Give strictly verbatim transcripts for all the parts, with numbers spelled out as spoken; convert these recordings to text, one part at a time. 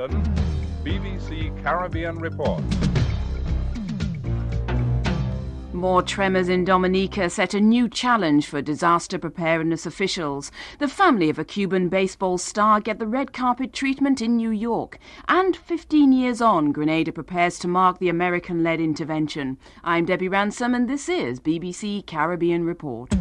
London, B B C Caribbean Report. More tremors in Dominica set a new challenge for disaster preparedness officials. The family of a Cuban baseball star get the red carpet treatment in New York. And fifteen years on, Grenada prepares to mark the American-led intervention. I'm Debbie Ransom and this is B B C Caribbean Report.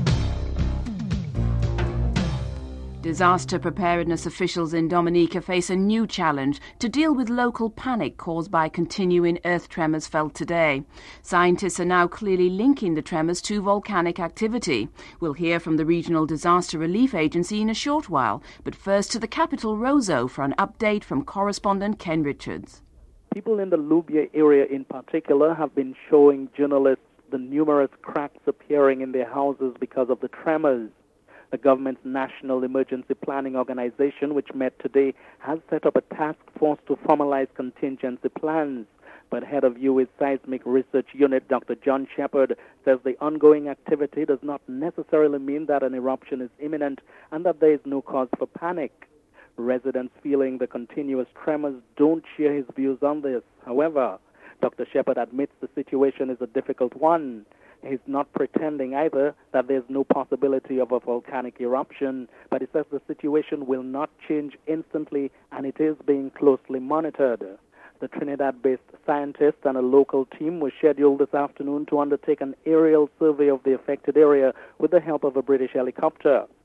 Disaster preparedness officials in Dominica face a new challenge to deal with local panic caused by continuing earth tremors felt today. Scientists are now clearly linking the tremors to volcanic activity. We'll hear from the Regional Disaster Relief Agency in a short while, but first to the capital, Roseau, for an update from correspondent Ken Richards. People in the Lubia area in particular have been showing journalists the numerous cracks appearing in their houses because of the tremors. The government's National Emergency Planning Organization, which met today, has set up a task force to formalize contingency plans. But head of U S Seismic Research Unit, Doctor John Shepard, says the ongoing activity does not necessarily mean that an eruption is imminent and that there is no cause for panic. Residents feeling the continuous tremors don't share his views on this. However, Doctor Shepard admits the situation is a difficult one. He's not pretending either that there's no possibility of a volcanic eruption, but he says the situation will not change instantly and it is being closely monitored. The Trinidad-based scientists and a local team were scheduled this afternoon to undertake an aerial survey of the affected area with the help of a British helicopter.